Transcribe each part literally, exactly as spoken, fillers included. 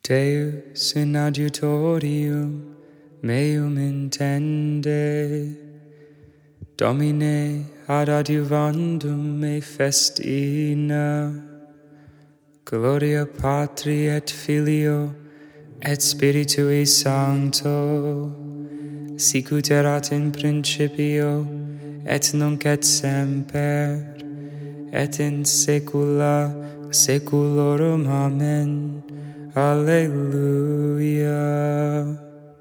Deus in adiutorium meum intende, Domine ad adiuvandum me festina, Gloria Patri et Filio et Spiritui Sancto, sicut erat in principio et nunc et semper et in saecula saeculorum. Amen. Alleluia.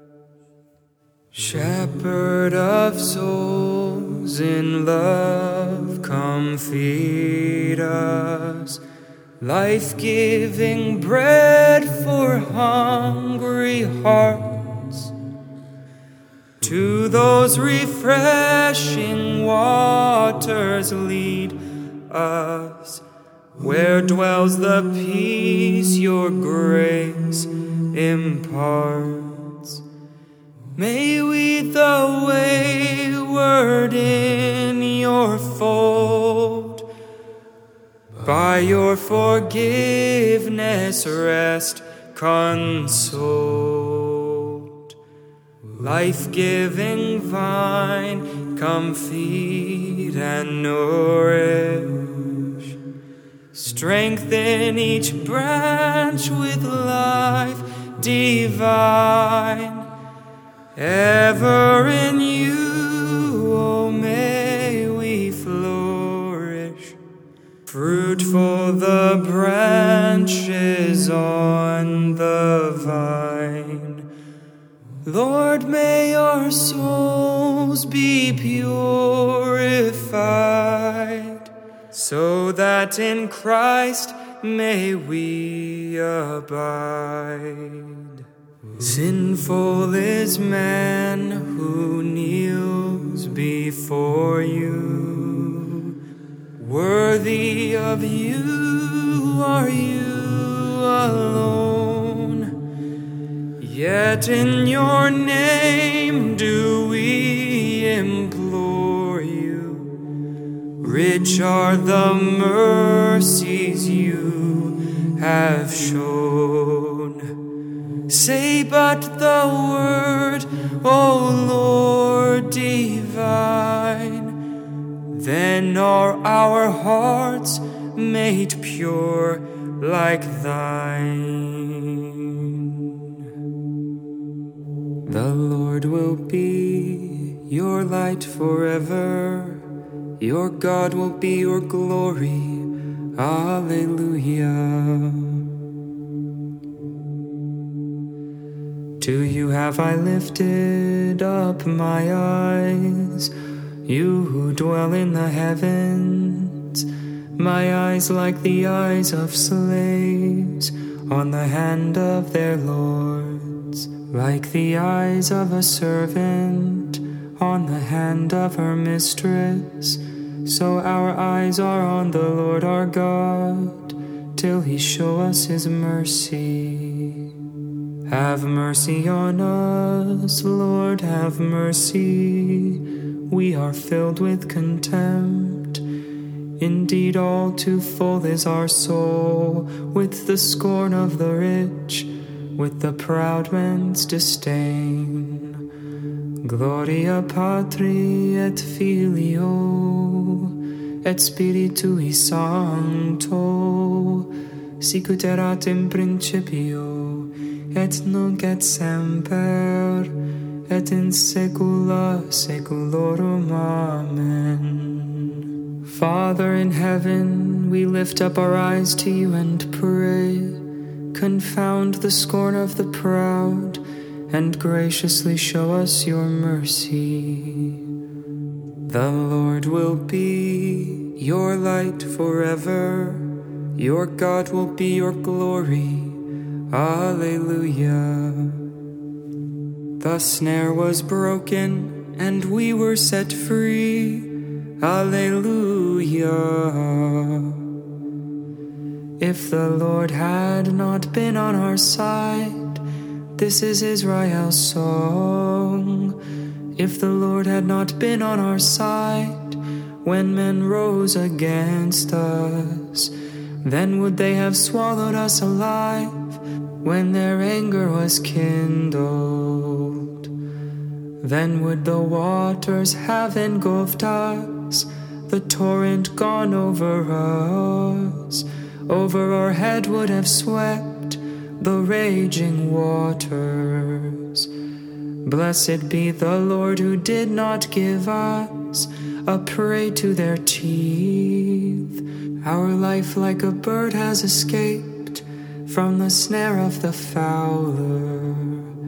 Shepherd of souls, in love come feed us, life-giving bread for hungry hearts. To those refreshing waters lead us, where dwells the peace your grace imparts. May we, the wayward in your fold, by your forgiveness rest consoled. Life-giving vine, come feed and nourish. Strengthen each branch with life divine. Ever in you, oh, may we flourish. Fruitful the branches on the vine. Lord, may our souls be purified, so that in Christ may we abide. Sinful is man who kneels before you. Worthy of you are you alone. Yet in your name do we implore you. Rich are the mercies you have shown. Say but the word, O Lord divine, then are our hearts made pure like thine. The Lord will be your light forever, your God will be your glory. Alleluia. To you have I lifted up my eyes, you who dwell in the heavens. My eyes like the eyes of slaves on the hand of their lords, like the eyes of a servant on the hand of her mistress. So our eyes are on the Lord our God, till he show us his mercy. Have mercy on us, Lord, have mercy. We are filled with contempt. Indeed, all too full is our soul with the scorn of the rich, with the proud man's disdain. Gloria Patri et Filio et Spiritui Sancto, sicut erat in principio et nunc et semper, et in saecula saeculorum. Amen. Father in heaven, we lift up our eyes to you and pray. Confound the scorn of the proud, and graciously show us your mercy. The Lord will be your light forever, your God will be your glory. Alleluia. The snare was broken, and we were set free. Alleluia. If the Lord had not been on our side, this is Israel's song. If the Lord had not been on our side, when men rose against us, then would they have swallowed us alive. when their anger was kindled. Then would the waters have engulfed us, the torrent gone over us. Over our head would have swept the raging waters. Blessed be the Lord who did not give us a prey to their teeth. Our life like a bird has escaped from the snare of the fowler.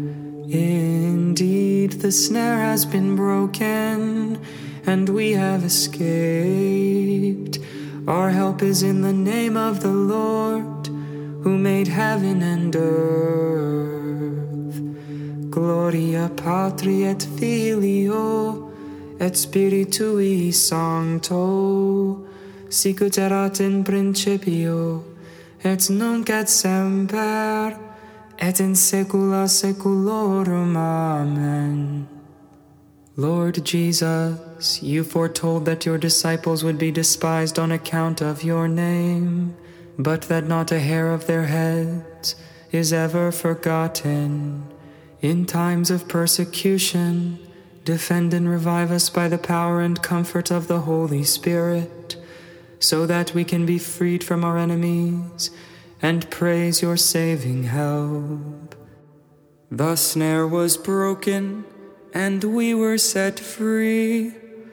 Indeed, the snare has been broken, and we have escaped. Our help is in the name of the Lord, who made heaven and earth. Gloria Patri et Filio et Spiritui Sancto, sic ut erat in principio, et nunc et semper, et in saecula saeculorum. Amen. Lord Jesus, you foretold that your disciples would be despised on account of your name, but that not a hair of their heads is ever forgotten. In times of persecution, defend and revive us by the power and comfort of the Holy Spirit, so that we can be freed from our enemies and praise your saving help. The snare was broken, and we were set free.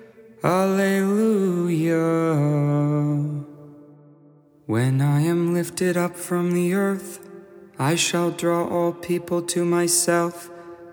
Alleluia. When I am lifted up from the earth, I shall draw all people to myself.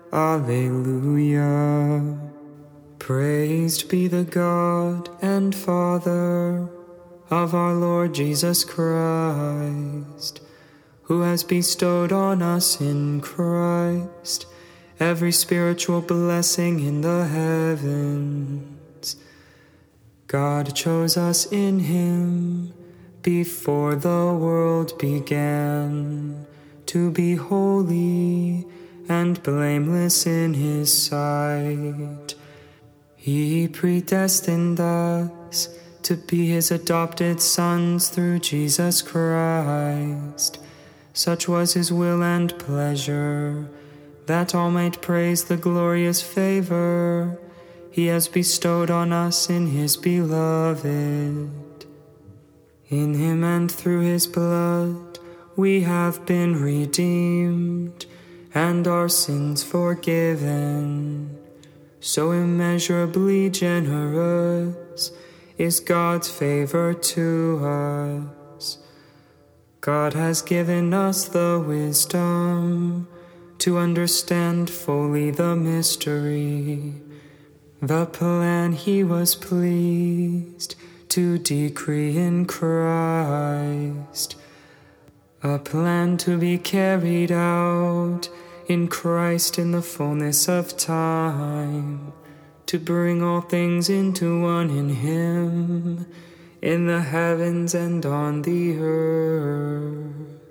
Alleluia. Praised be the God and Father of our Lord Jesus Christ, who has bestowed on us in Christ every spiritual blessing in the heavens. God chose us in him before the world began, to be holy and blameless in his sight. He predestined us to be his adopted sons through Jesus Christ. Such was his will and pleasure, that all might praise the glorious favor he has bestowed on us in his beloved. In him and through his blood we have been redeemed, and our sins forgiven. So immeasurably generous is God's favor to us. God has given us the wisdom to understand fully the mystery, the plan he was pleased to decree in Christ, a plan to be carried out in Christ in the fullness of time, to bring all things into one in him, in the heavens and on the earth.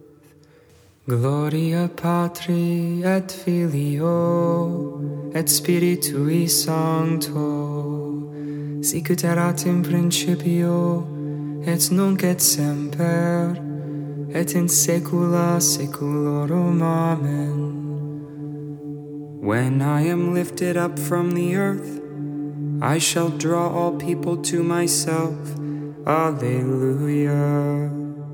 Gloria Patri et Filio et Spiritui Sancto, sic ut erat in principio, et nunc et semper, et in saecula saeculorum. Amen. When I am lifted up from the earth, I shall draw all people to myself. Alleluia.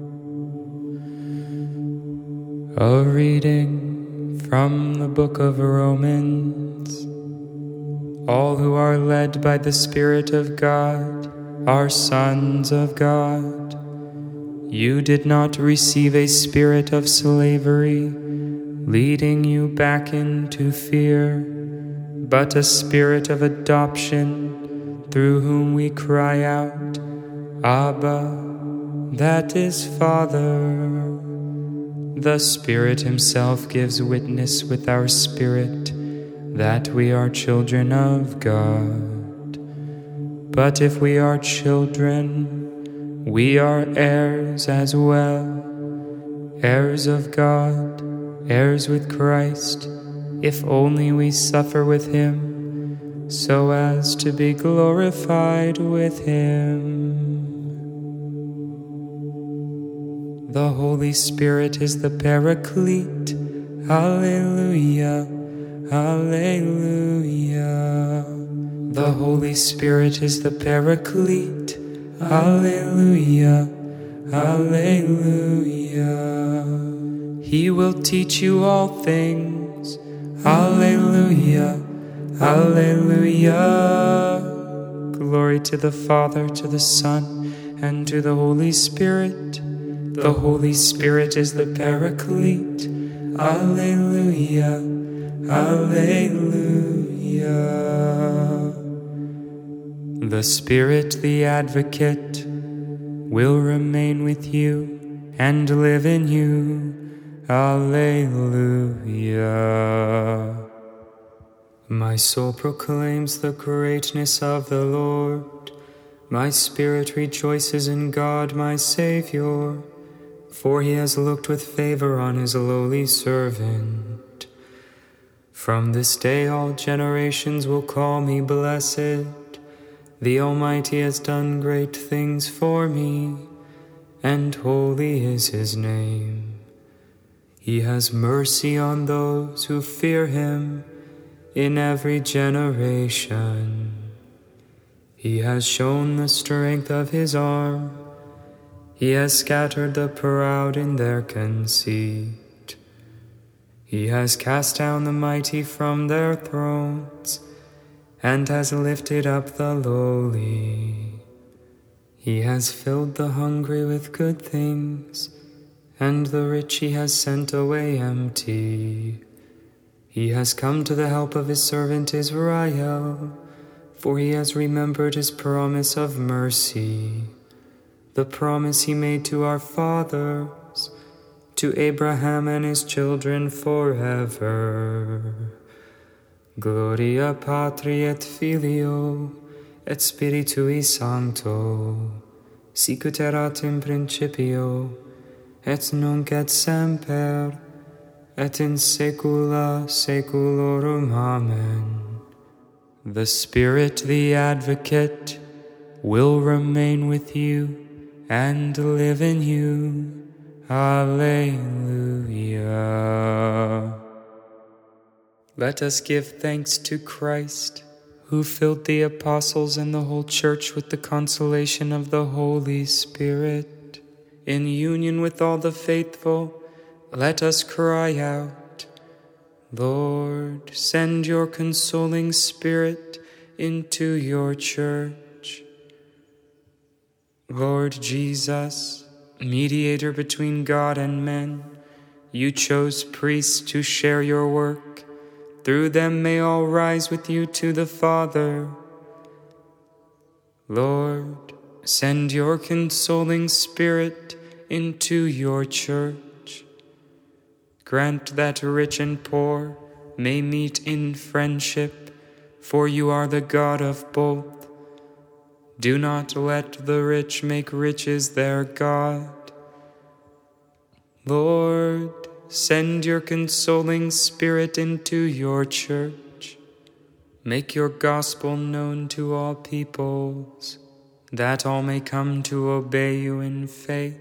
A reading from the book of Romans. All who are led by the Spirit of God are sons of God. You did not receive a spirit of slavery, leading you back into fear, but a spirit of adoption, through whom we cry out, Abba, that is Father. The Spirit himself gives witness with our spirit that we are children of God. But if we are children, we are heirs as well, heirs of God, heirs with Christ, if only we suffer with him, so as to be glorified with him. The Holy Spirit is the Paraclete. Alleluia, Alleluia. The Holy Spirit is the Paraclete. Alleluia, Alleluia. He will teach you all things. Alleluia, Alleluia. Glory to the Father, to the Son, and to the Holy Spirit. The Holy Spirit is the Paraclete. Alleluia, Alleluia. The Spirit, the Advocate, will remain with you and live in you. Alleluia. My soul proclaims the greatness of the Lord. My spirit rejoices in God my Savior, for he has looked with favor on his lowly servant. From this day all generations will call me blessed. The Almighty has done great things for me, and holy is his name. He has mercy on those who fear him in every generation. He has shown the strength of his arm. He has scattered the proud in their conceit. He has cast down the mighty from their thrones, and has lifted up the lowly. He has filled the hungry with good things, and the rich he has sent away empty. He has come to the help of his servant Israel, for he has remembered his promise of mercy, the promise he made to our fathers, to Abraham and his children forever. Gloria Patri et Filio et Spiritui Sancto, sicut erat in principio, et nunc et semper, et in saecula saeculorum. Amen. The Spirit, the Advocate, will remain with you and live in you. Alleluia. Let us give thanks to Christ, who filled the apostles and the whole church with the consolation of the Holy Spirit. In union with all the faithful, let us cry out, Lord, send your consoling Spirit into your church. Lord Jesus, mediator between God and men, you chose priests to share your work. Through them may all rise with you to the Father. Lord, send your consoling Spirit into your church. Grant that rich and poor may meet in friendship, for you are the God of both. Do not let the rich make riches their God. Lord, send your consoling Spirit into your church. Make your gospel known to all peoples, that all may come to obey you in faith.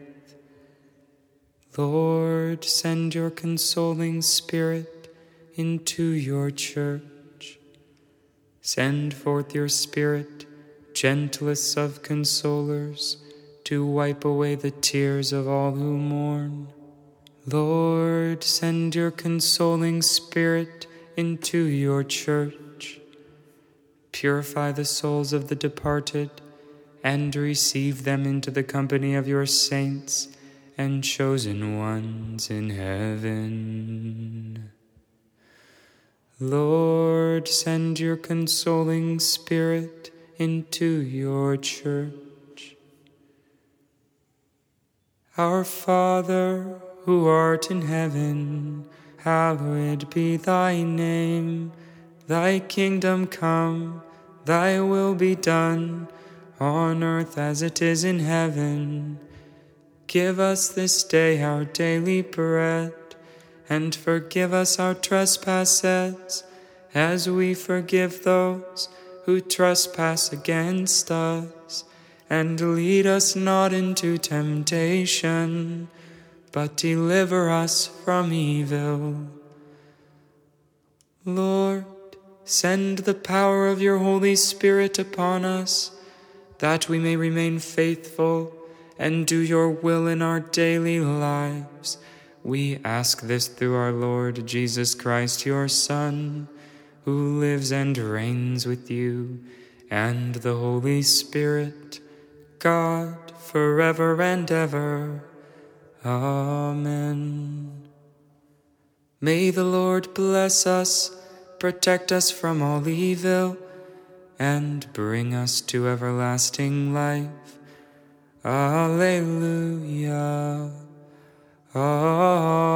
Lord, send your consoling Spirit into your church. Send forth your Spirit, gentlest of consolers, to wipe away the tears of all who mourn. Lord, send your consoling Spirit into your church. Purify the souls of the departed, and receive them into the company of your saints and chosen ones in heaven. Lord, send your consoling Spirit into your church. Our Father, who art in heaven, hallowed be thy name. Thy kingdom come, thy will be done, on earth as it is in heaven. Give us this day our daily bread, and forgive us our trespasses, as we forgive those who trespass against us. And lead us not into temptation, but deliver us from evil. Lord, send the power of your Holy Spirit upon us, that we may remain faithful and do your will in our daily lives. We ask this through our Lord Jesus Christ, your Son, who lives and reigns with you and the Holy Spirit, God, forever and ever. Amen. May the Lord bless us, protect us from all evil, and bring us to everlasting life. Alleluia. Amen.